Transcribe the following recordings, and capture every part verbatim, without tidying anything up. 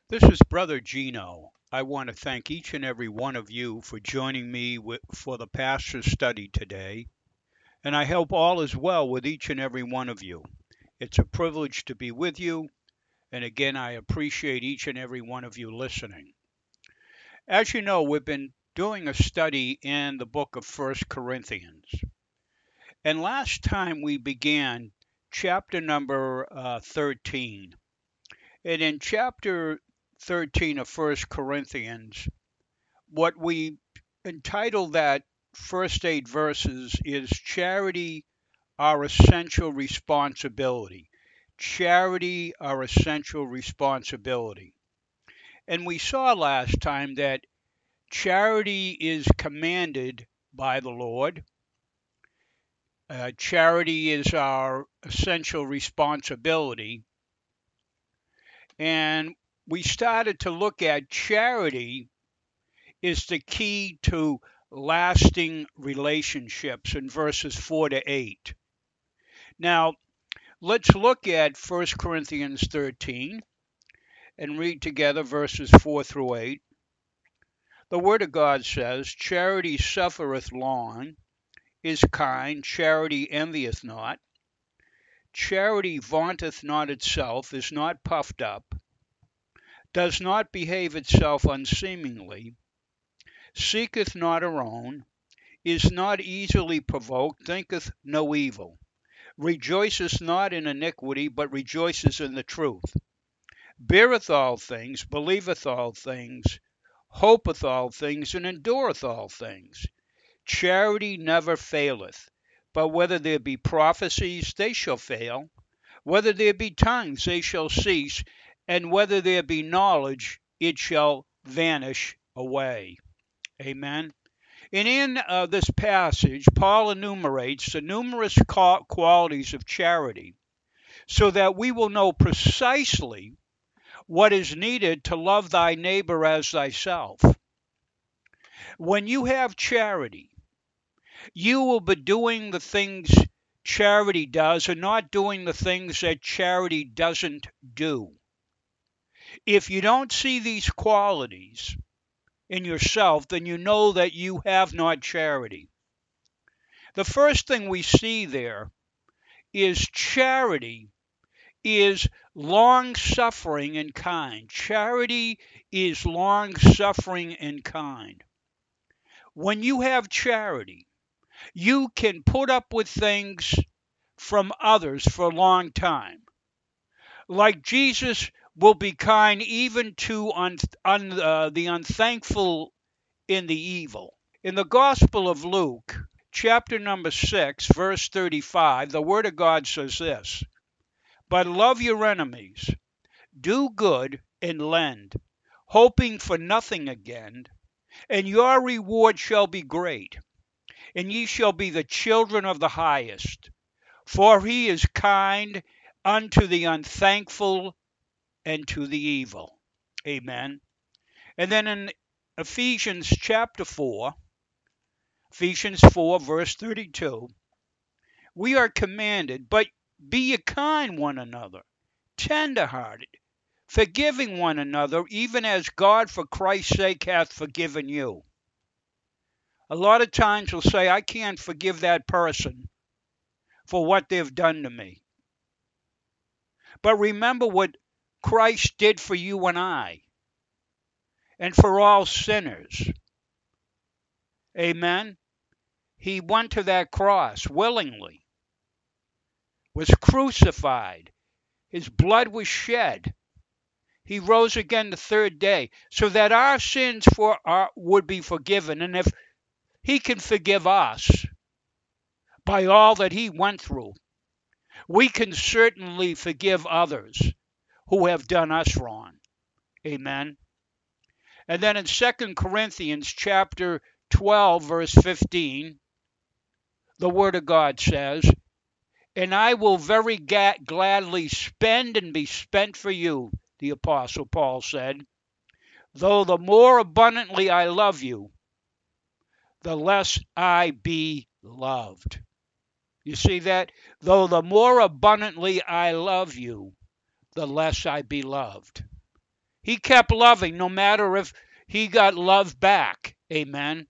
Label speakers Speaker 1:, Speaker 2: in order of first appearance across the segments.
Speaker 1: This is Brother Gino. I want to thank each and every one of you for joining me wi- for the pastor's study today, and I hope all is well with each and every one of you. It's a privilege to be with you, and again, I appreciate each and every one of you listening. As you know, we've been doing a study in the book of First Corinthians, and last time we began chapter number uh, thirteen. And in chapter thirteen of First Corinthians, what we entitle that first eight verses is charity, our essential responsibility. Charity, our essential responsibility. And we saw last time that charity is commanded by the Lord. Uh, charity is our essential responsibility. And we started to look at charity is the key to lasting relationships in verses four to eight. Now, let's look at First Corinthians thirteen and read together verses four through eight. The Word of God says, Charity suffereth long, is kind, charity envieth not, charity vaunteth not itself, is not puffed up, does not behave itself unseemingly, seeketh not her own, is not easily provoked, thinketh no evil, rejoiceth not in iniquity, but rejoiceth in the truth, beareth all things, believeth all things, hopeth all things, and endureth all things. Charity never faileth. But whether there be prophecies, they shall fail. Whether there be tongues, they shall cease. And whether there be knowledge, it shall vanish away. Amen. And in uh, this passage, Paul enumerates the numerous qualities of charity so that we will know precisely what is needed to love thy neighbor as thyself. When you have charity, you will be doing the things charity does and not doing the things that charity doesn't do. If you don't see these qualities in yourself, then you know that you have not charity. The first thing we see there is charity is long suffering and kind. Charity is long suffering and kind. When you have charity, you can put up with things from others for a long time. Like Jesus will be kind even to un, un, uh, the unthankful in the evil. In the Gospel of Luke, chapter number six, verse thirty-five, the Word of God says this, But love your enemies, do good and lend, hoping for nothing again, and your reward shall be great, and ye shall be the children of the highest. For he is kind unto the unthankful and to the evil. Amen. And then in Ephesians chapter four, Ephesians four, verse thirty-two, we are commanded, but be ye kind one another, tender-hearted, forgiving one another, even as God for Christ's sake hath forgiven you. A lot of times we'll say, I can't forgive that person for what they've done to me. But remember what Christ did for you and I, and for all sinners. Amen. He went to that cross willingly, was crucified, his blood was shed. He rose again the third day so that our sins for our, would be forgiven. And if he can forgive us by all that he went through, we can certainly forgive others who have done us wrong. Amen. And then in Second Corinthians chapter twelve, verse fifteen, the Word of God says, And I will very ga- gladly spend and be spent for you, the Apostle Paul said, though the more abundantly I love you, the less I be loved. You see that? Though the more abundantly I love you, the less I be loved. He kept loving no matter if he got love back. Amen.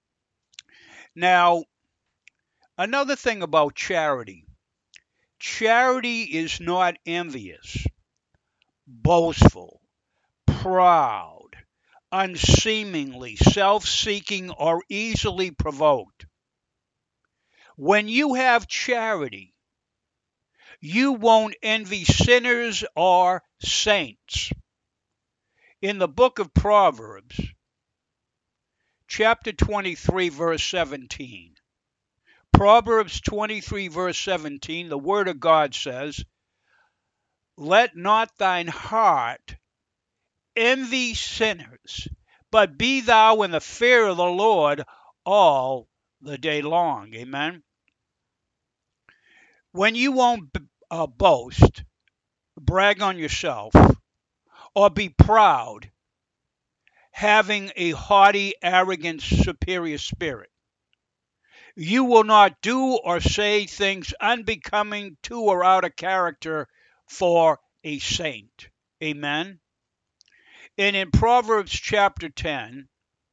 Speaker 1: Now, another thing about charity. Charity is not envious, boastful, proud, unseemingly, self-seeking, or easily provoked. When you have charity, you won't envy sinners or saints. In the book of Proverbs, chapter twenty-three, verse seventeen, Proverbs twenty-three, verse seventeen, the Word of God says, "Let not thine heart envy sinners, but be thou in the fear of the Lord all the day long." Amen. When you won't uh, boast, brag on yourself, or be proud, having a haughty, arrogant, superior spirit, you will not do or say things unbecoming to or out of character for a saint. Amen. And in Proverbs chapter ten,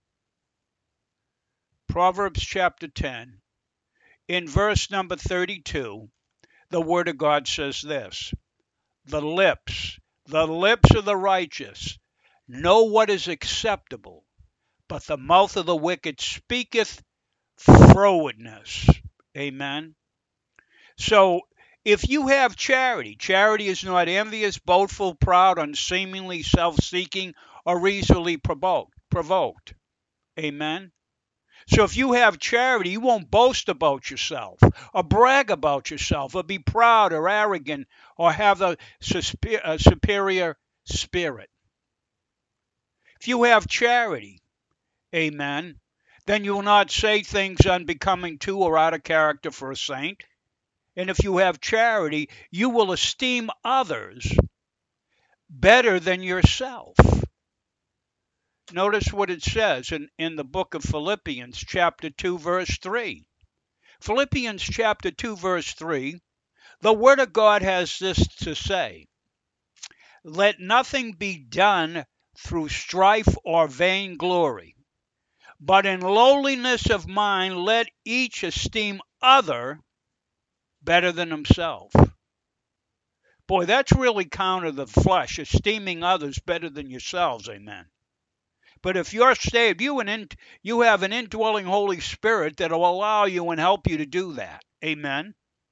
Speaker 1: Proverbs chapter ten, in verse number thirty-two, the Word of God says this: The lips, the lips of the righteous know what is acceptable, but the mouth of the wicked speaketh frowardness. Amen. So, if you have charity, charity is not envious, boastful, proud, unseemingly self-seeking, or easily provoked. Amen. So if you have charity, you won't boast about yourself, or brag about yourself, or be proud or arrogant, or have a superior spirit. If you have charity, amen, then you will not say things unbecoming to or out of character for a saint. And if you have charity, you will esteem others better than yourself. Notice what it says in, in the book of Philippians, chapter two, verse three. Philippians chapter two, verse three, the Word of God has this to say: Let nothing be done through strife or vainglory, but in lowliness of mind let each esteem other better than himself. Boy, that's really counter the flesh, esteeming others better than yourselves. Amen. But if you're saved, you, an in, you have an indwelling Holy Spirit that will allow you and help you to do that. Amen.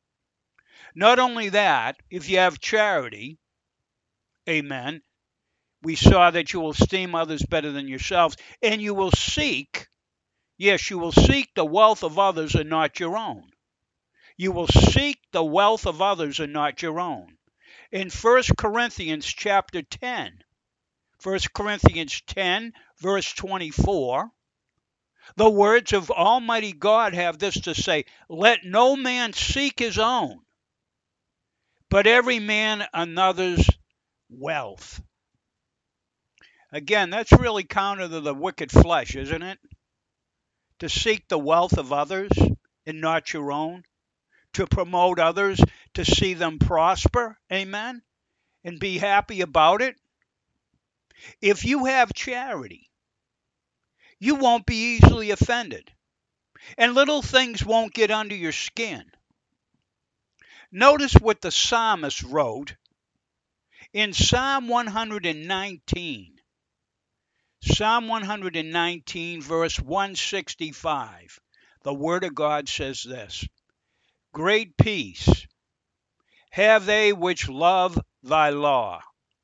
Speaker 1: Not only that, if you have charity, amen, we saw that you will esteem others better than yourselves, and you will seek, yes, you will seek the wealth of others and not your own. You will seek the wealth of others and not your own. In First Corinthians chapter ten, First Corinthians ten, verse twenty-four, the words of Almighty God have this to say: Let no man seek his own, but every man another's wealth. Again, that's really counter to the wicked flesh, isn't it? To seek the wealth of others and not your own. To promote others, to see them prosper, amen, and be happy about it. If you have charity, you won't be easily offended, and little things won't get under your skin. Notice what the psalmist wrote in Psalm one nineteen. Psalm one nineteen, verse one sixty-five. The Word of God says this: Great peace have they which love thy law.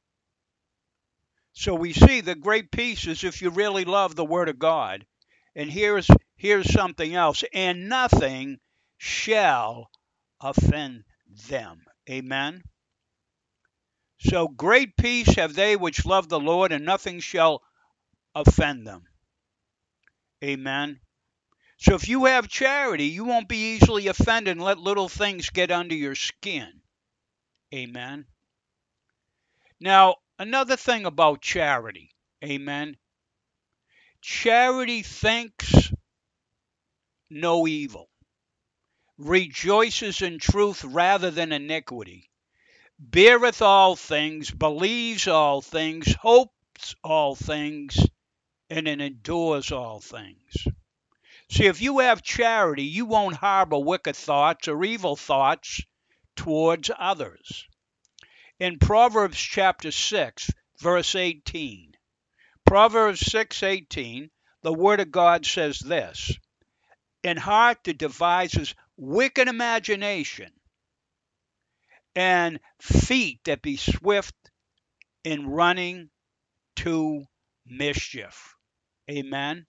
Speaker 1: So we see the great peace is if you really love the Word of God. And here's, here's something else: and nothing shall offend them. Amen. So great peace have they which love the Lord, and nothing shall offend them. Amen. So if you have charity, you won't be easily offended and let little things get under your skin. Amen. Now, another thing about charity. Amen. Charity thinks no evil, rejoices in truth rather than iniquity, beareth all things, believes all things, hopes hopes all things, and it endures all things. See, if you have charity, you won't harbor wicked thoughts or evil thoughts towards others. In Proverbs chapter six, verse eighteen, Proverbs six eighteen, the Word of God says this, "In heart that devises wicked imagination, and feet that be swift in running to mischief." Amen.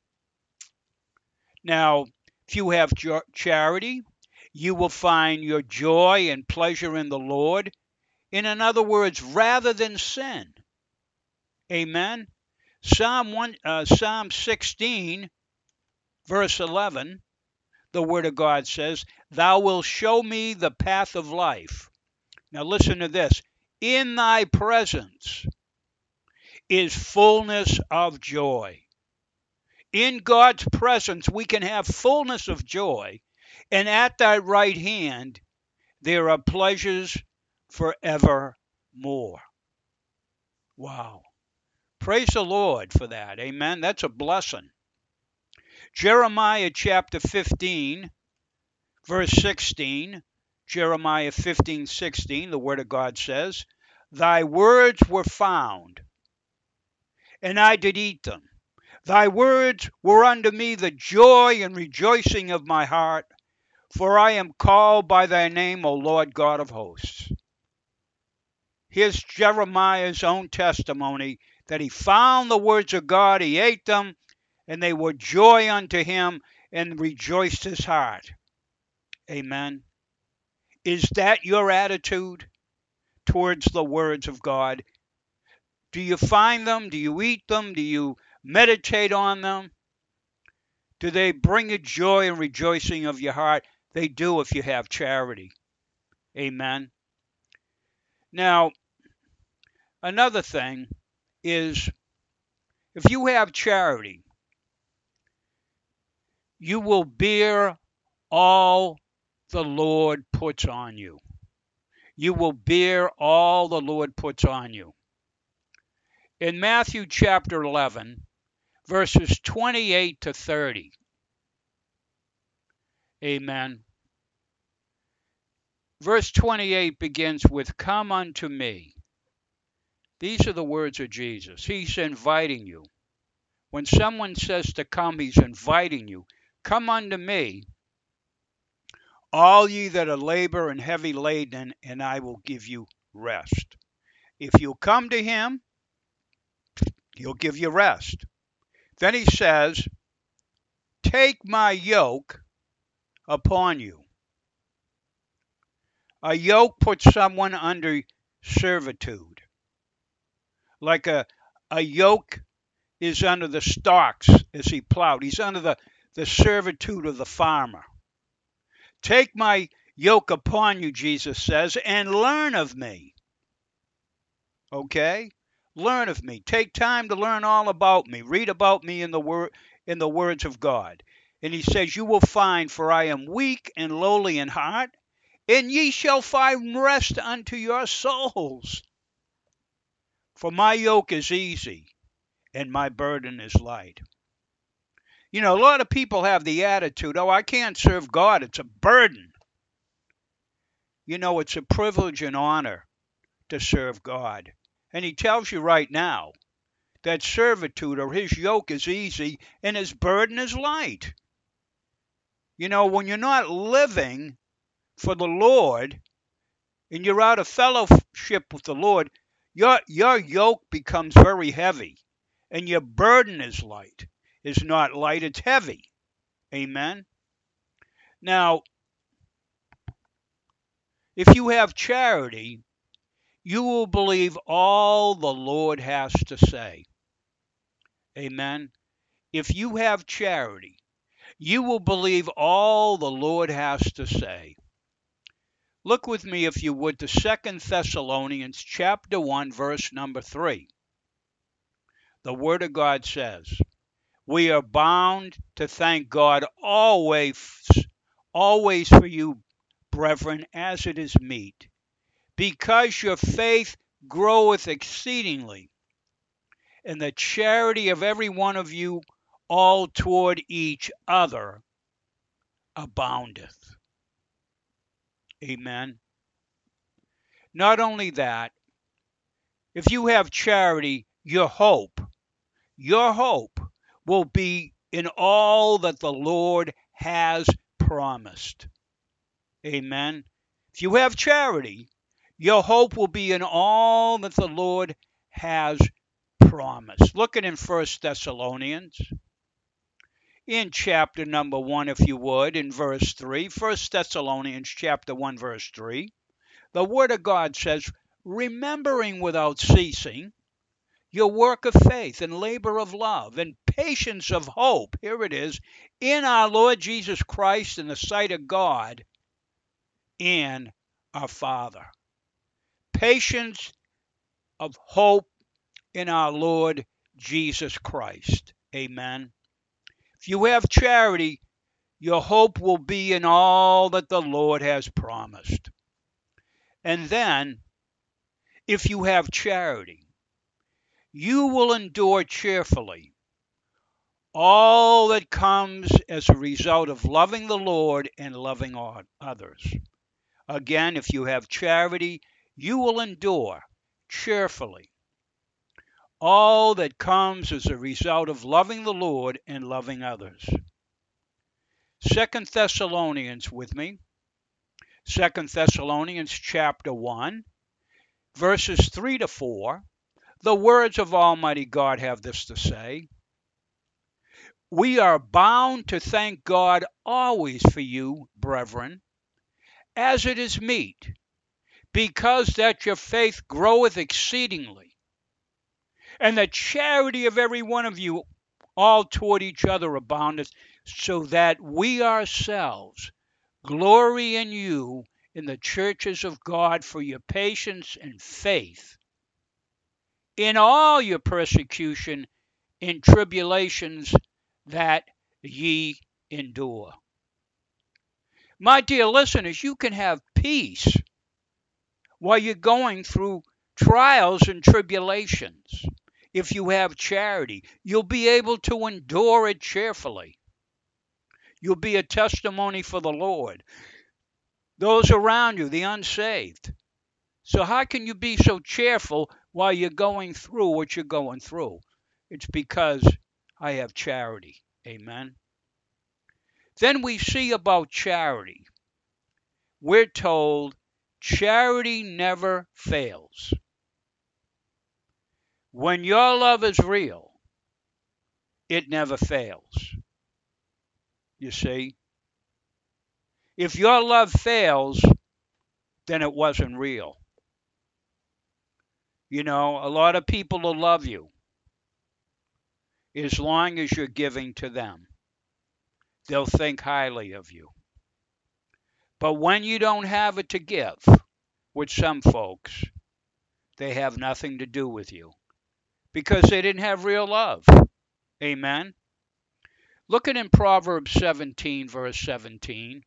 Speaker 1: Now, if you have charity, you will find your joy and pleasure in the Lord. In other words, rather than sin. Amen. Psalm one, uh, Psalm sixteen, verse eleven, the Word of God says, "Thou wilt show me the path of life." Now listen to this. "In thy presence is fullness of joy." In God's presence, we can have fullness of joy, and at thy right hand, there are pleasures forevermore. Wow. Praise the Lord for that. Amen. That's a blessing. Jeremiah chapter fifteen, verse sixteen. Jeremiah fifteen, sixteen, the Word of God says, "Thy words were found, and I did eat them. Thy words were unto me the joy and rejoicing of my heart, for I am called by thy name, O Lord God of hosts." Here's Jeremiah's own testimony that he found the words of God, he ate them, and they were joy unto him and rejoiced his heart. Amen. Is that your attitude towards the words of God? Do you find them? Do you eat them? Do you meditate on them? Do they bring you joy and rejoicing of your heart? They do if you have charity. Amen. Now, another thing is, if you have charity, you will bear all the Lord puts on you. You will bear all the Lord puts on you. In Matthew chapter eleven, verses twenty-eight to thirty. Amen. Verse twenty-eight begins with, "Come unto me." These are the words of Jesus. He's inviting you. When someone says to come, he's inviting you. "Come unto me, all ye that are labor and heavy laden, and I will give you rest." If you come to him, he'll give you rest. Then he says, "Take my yoke upon you." A yoke puts someone under servitude. Like a, a yoke is under the stocks as he plowed. He's under the, the servitude of the farmer. "Take my yoke upon you," Jesus says, "and learn of me." Okay? Learn of me. Take time to learn all about me. Read about me in the word in the words of God. And he says, "You will find, for I am weak and lowly in heart, and ye shall find rest unto your souls. For my yoke is easy, and my burden is light." You know, a lot of people have the attitude, "Oh, I can't serve God. It's a burden." You know, it's a privilege and honor to serve God. And he tells you right now that servitude or his yoke is easy and his burden is light. You know, when you're not living for the Lord and you're out of fellowship with the Lord, your, your yoke becomes very heavy and your burden is light. It's not light, it's heavy. Amen. Now, if you have charity, you will believe all the Lord has to say. Amen. If you have charity, you will believe all the Lord has to say. Look with me, if you would, to Second Thessalonians chapter one, verse number three. The Word of God says, "We are bound to thank God always, always for you, brethren, as it is meet, because your faith groweth exceedingly, and the charity of every one of you all toward each other aboundeth. Amen. Not only that, if you have charity, your hope, your hope will be in all that the Lord has promised. Amen. If you have charity, your hope will be in all that the Lord has promised. Look at in First Thessalonians, in chapter number one, if you would, in verse three. First Thessalonians chapter one, verse three. The Word of God says, remembering without ceasing your work of faith and labor of love and patience of hope, here it is, in our Lord Jesus Christ in the sight of God and our Father. Patience of hope in our Lord Jesus Christ. Amen. If you have charity, your hope will be in all that the Lord has promised. And then, if you have charity, you will endure cheerfully all that comes as a result of loving the Lord and loving others. Again, if you have charity, you will endure cheerfully all that comes as a result of loving the Lord and loving others. Second Thessalonians with me. Second Thessalonians chapter one, verses three to four. The words of Almighty God have this to say. We are bound to thank God always for you, brethren, as it is meet, because that your faith groweth exceedingly, and the charity of every one of you all toward each other aboundeth, so that we ourselves glory in you in the churches of God for your patience and faith in all your persecution and tribulations that ye endure. My dear listeners, you can have peace while you're going through trials and tribulations. If you have charity, you'll be able to endure it cheerfully. You'll be a testimony for the Lord. Those around you, the unsaved. So how can you be so cheerful while you're going through what you're going through? It's because I have charity. Amen. Then we see about charity. We're told charity never fails. When your love is real, it never fails. You see? If your love fails, then it wasn't real. You know, a lot of people will love you as long as you're giving to them. They'll think highly of you. But when you don't have it to give, with some folks, they have nothing to do with you because they didn't have real love. Amen. Look at in Proverbs seventeen, verse seventeen.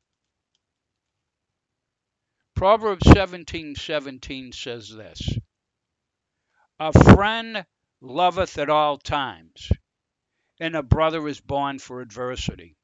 Speaker 1: Proverbs seventeen, seventeen says this. A friend loveth at all times, and a brother is born for adversity.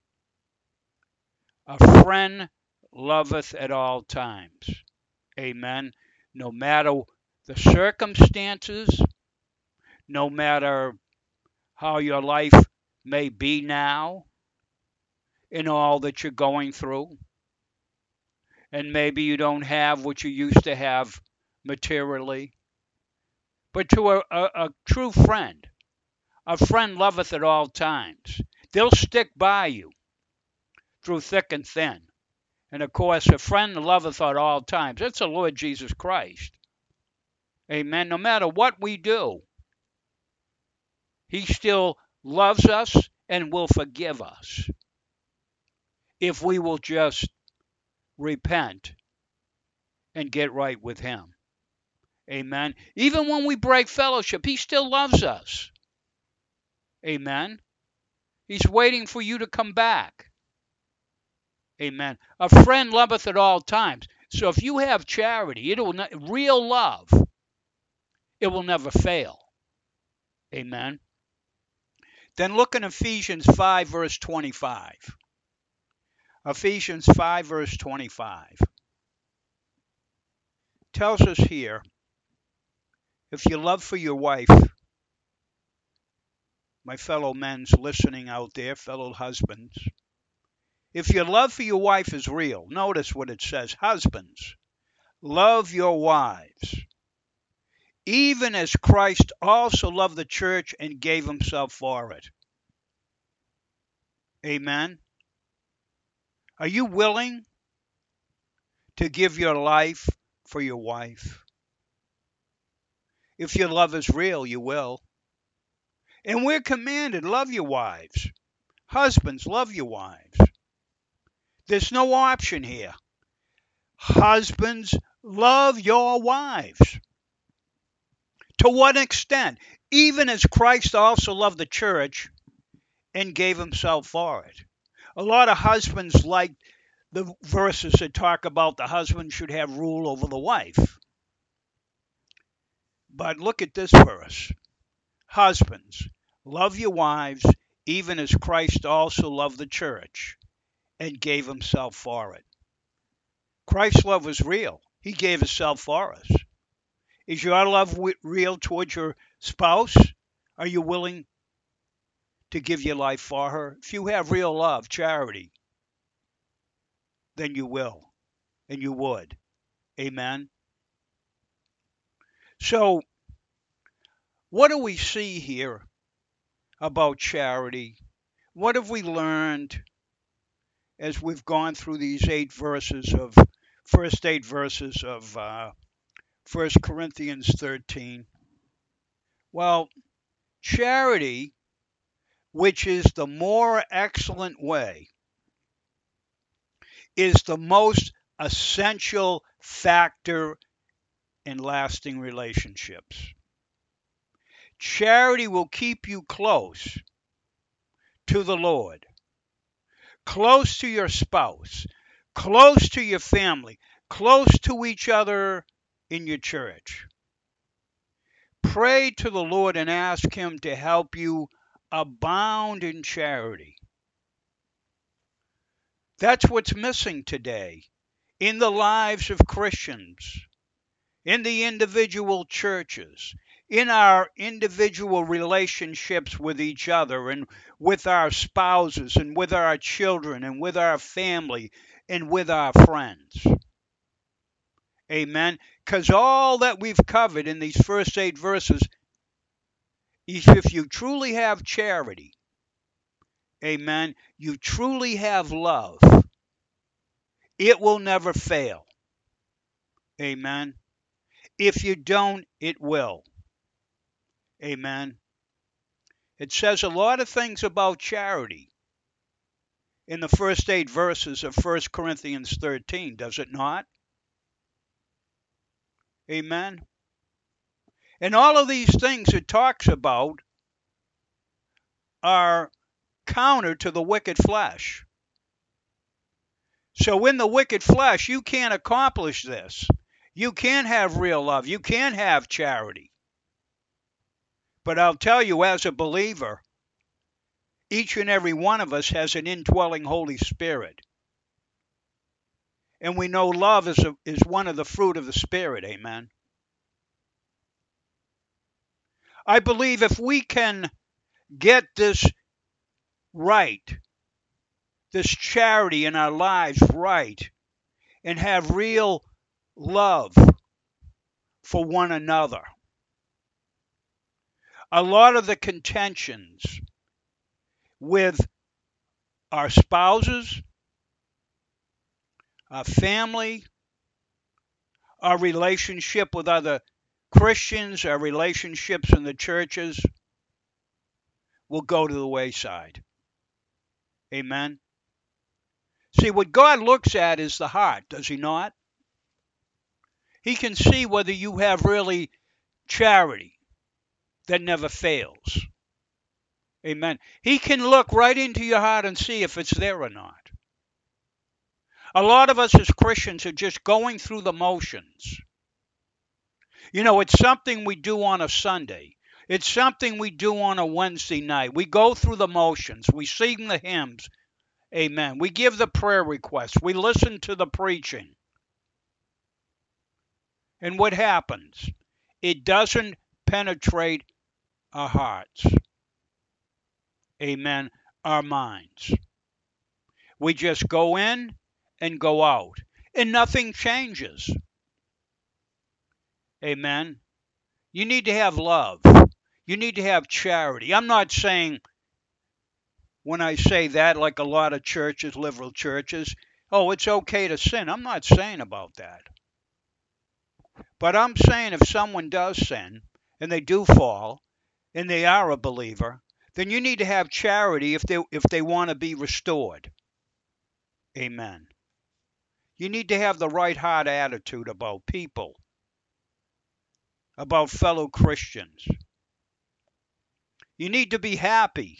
Speaker 1: A friend loveth at all times. Amen. No matter the circumstances, no matter how your life may be now, in all that you're going through, and maybe you don't have what you used to have materially, but to a, a, a true friend, a friend loveth at all times. They'll stick by you through thick and thin. And of course, a friend loveth at all times. That's the Lord Jesus Christ. Amen. No matter what we do, He still loves us and will forgive us if we will just repent and get right with Him. Amen. Even when we break fellowship, He still loves us. Amen. He's waiting for you to come back. Amen. A friend loveth at all times. So if you have charity, it will not, real love, it will never fail. Amen. Then look in Ephesians five, verse twenty-five. Ephesians five, verse twenty-five tells us here, if you love for your wife, my fellow men's listening out there, fellow husbands, if your love for your wife is real, notice what it says, husbands, love your wives, even as Christ also loved the church and gave himself for it. Amen. Are you willing to give your life for your wife? If your love is real, you will. And we're commanded, love your wives. Husbands, love your wives. There's no option here. Husbands, love your wives. To what extent? Even as Christ also loved the church and gave himself for it. A lot of husbands like the verses that talk about the husband should have rule over the wife. But look at this verse. Husbands, love your wives, even as Christ also loved the church and gave himself for it. Christ's love was real. He gave himself for us. Is your love real towards your spouse? Are you willing to give your life for her? If you have real love, charity, then you will, and you would. Amen. So, what do we see here about charity? What have we learned as we've gone through these eight verses of, first eight verses of uh, First Corinthians thirteen? Well, charity, which is the more excellent way, is the most essential factor in lasting relationships. Charity will keep you close to the Lord, close to your spouse, close to your family, close to each other in your church. Pray to the Lord and ask him to help you abound in charity. That's what's missing today in the lives of Christians, in the individual churches, in our individual relationships with each other and with our spouses and with our children and with our family and with our friends. Amen. Because all that we've covered in these first eight verses is if you truly have charity, amen, you truly have love, it will never fail. Amen. If you don't, it will. Amen. It says a lot of things about charity in the first eight verses of First Corinthians thirteen, does it not? Amen. And all of these things it talks about are counter to the wicked flesh. So in the wicked flesh, you can't accomplish this. You can't have real love. You can't have charity. But I'll tell you, as a believer, each and every one of us has an indwelling Holy Spirit. And we know love is, a, is one of the fruit of the Spirit. Amen. I believe if we can get this right, this charity in our lives right, and have real love for one another, a lot of the contentions with our spouses, our family, our relationship with other Christians, our relationships in the churches will go to the wayside. Amen. See, what God looks at is the heart, does he not? He can see whether you have really charity that never fails. Amen. He can look right into your heart and see if it's there or not. A lot of us as Christians are just going through the motions. You know, it's something we do on a Sunday. It's something we do on a Wednesday night. We go through the motions. We sing the hymns. Amen. We give the prayer requests. We listen to the preaching. And what happens? It doesn't penetrate our hearts. Amen. Our minds. We just go in and go out. And nothing changes. Amen. You need to have love. You need to have charity. I'm not saying, when I say that, like a lot of churches, liberal churches, oh, it's okay to sin. I'm not saying about that. But I'm saying if someone does sin, and they do fall, and they are a believer, then you need to have charity if they if they want to be restored. Amen. You need to have the right heart attitude about people, about fellow Christians. You need to be happy.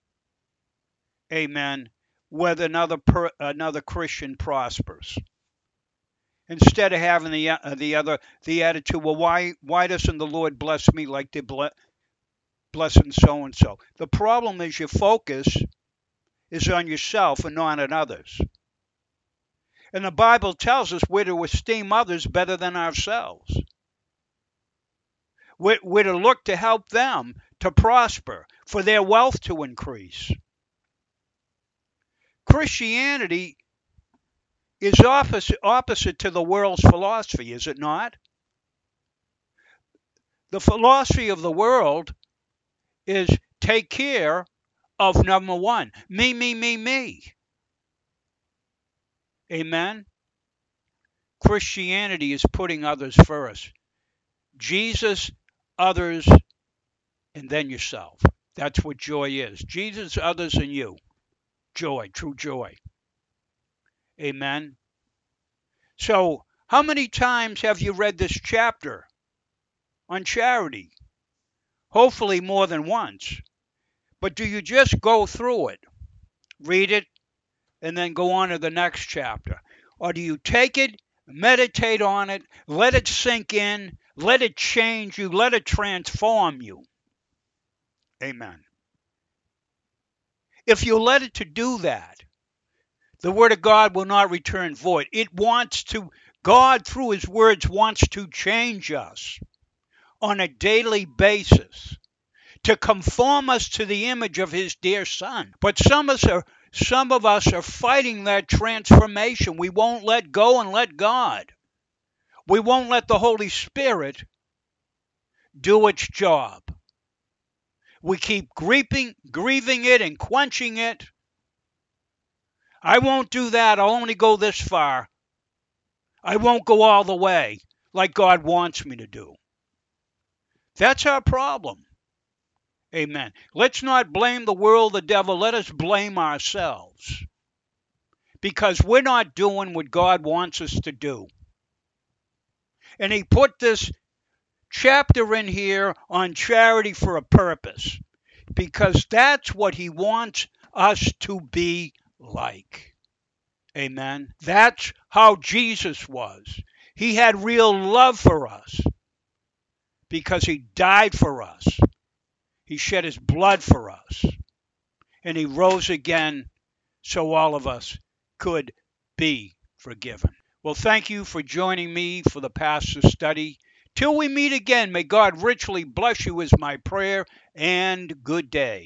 Speaker 1: Amen. Whether another per, another Christian prospers, instead of having the uh, the other the attitude, well, why why doesn't the Lord bless me like they ble- blessing so and so? The problem is your focus is on yourself and not on others. And the Bible tells us we're to esteem others better than ourselves. We're, we're to look to help them to prosper, for their wealth to increase. Christianity is opposite, opposite to the world's philosophy, is it not? The philosophy of the world is take care of number one, me, me, me, me. Amen? Christianity is putting others first. Jesus, others, and then yourself. That's what joy is. Jesus, others, and you. Joy, true joy. Amen? So, how many times have you read this chapter on charity? Hopefully more than once. But do you just go through it, read it, and then go on to the next chapter? Or do you take it, meditate on it, let it sink in, let it change you, let it transform you? Amen. If you let it to do that, the Word of God will not return void. It wants to, God through His words wants to change us on a daily basis, to conform us to the image of His dear Son. But some of us are, some of us are fighting that transformation. We won't let go and let God. We won't let the Holy Spirit do its job. We keep grieving, grieving it and quenching it. I won't do that. I'll only go this far. I won't go all the way like God wants me to do. That's our problem. Amen. Let's not blame the world, the devil. Let us blame ourselves. Because we're not doing what God wants us to do. And He put this chapter in here on charity for a purpose. Because that's what He wants us to be like. Amen. That's how Jesus was. He had real love for us. Because He died for us. He shed His blood for us. And He rose again so all of us could be forgiven. Well, thank you for joining me for the pastor's study. Till we meet again, may God richly bless you is my prayer, and good day.